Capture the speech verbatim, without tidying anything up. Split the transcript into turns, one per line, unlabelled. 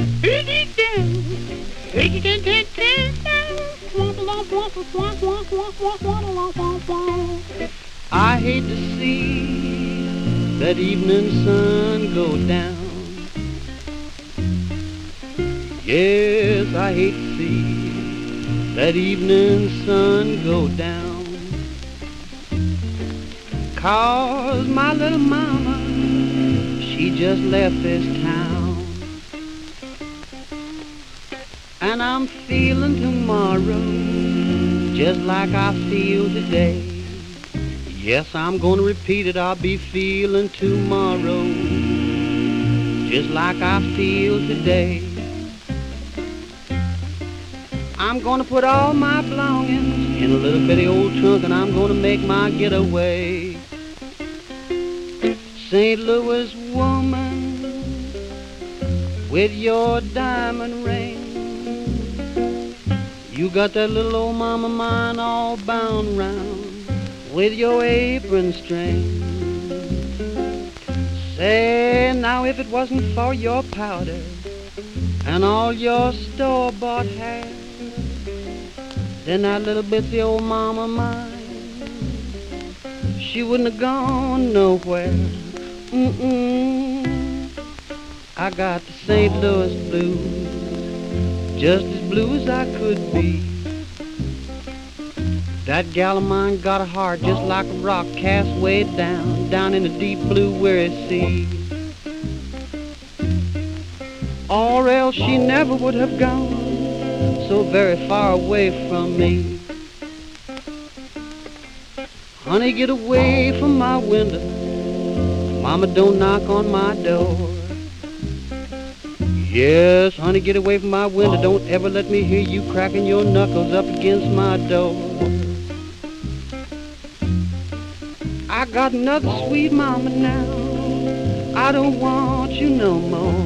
I hate to see that evening sun go down. Yes, I hate to see that evening sun go down. 'Cause my little mama, she just left this town. And I'm feeling tomorrow just like I feel today. Yes, I'm gonna repeat it, I'll be feeling tomorrow just like I feel today. I'm gonna put all my belongings in a little bitty old trunk and I'm gonna make my getaway. Saint Louis woman with your diamond ring, you got that little old mama of mine all bound round with your apron string. Say now if it wasn't for your powder and all your store-bought hair, then that little bitsy old mama of mine, she wouldn't have gone nowhere. Mm-mm. I got the Saint Louis blues, just as blue as I could be. That gal of mine got a heart just like a rock cast way down, down in the deep blue weary sea. Or else she never would have gone so very far away from me. Honey, get away from my window. Mama, don't knock on my door. Yes, honey, get away from my window. Don't ever let me hear you cracking your knuckles up against my door. I got another sweet mama now. I don't want you no more.